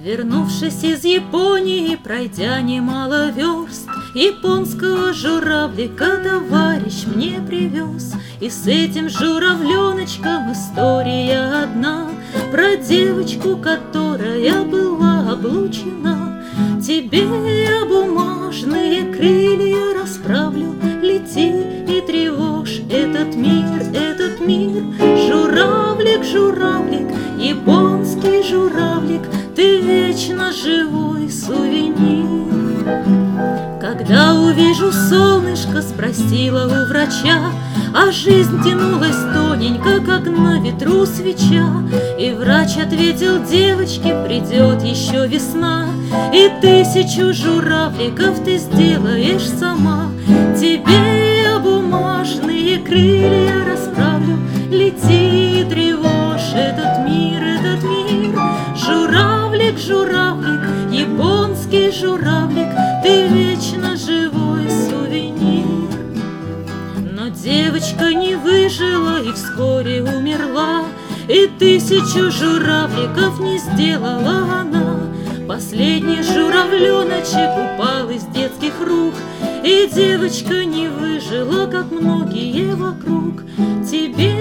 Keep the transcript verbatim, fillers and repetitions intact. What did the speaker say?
Вернувшись из Японии, пройдя немало верст, японского журавлика товарищ мне привез. И с этим журавленочком история одна про девочку, которая была облучена. Тебе я бумажные крылья расправлю, лети и тревожь этот мир, этот мир. Журавлик, журавлик, японский журавлик, ты вечно живой сувенир. Когда увижу солнышко, спросила у врача, а жизнь тянулась тоненько, как на ветру свеча. И врач ответил: девочке, придет еще весна, и тысячу журавликов ты сделаешь сама. Тебе я бумажные крылья расправлю, лети и тревожь этот мир, этот мир. Журавлик, журавлик, японский журавлик, ты вечно живой сувенир. Но девочка не выжила и вскоре умерла, и тысячу журавликов не сделала она. Последний журавленочек упал из детских рук, и девочка не выжила, как многие вокруг. Тебе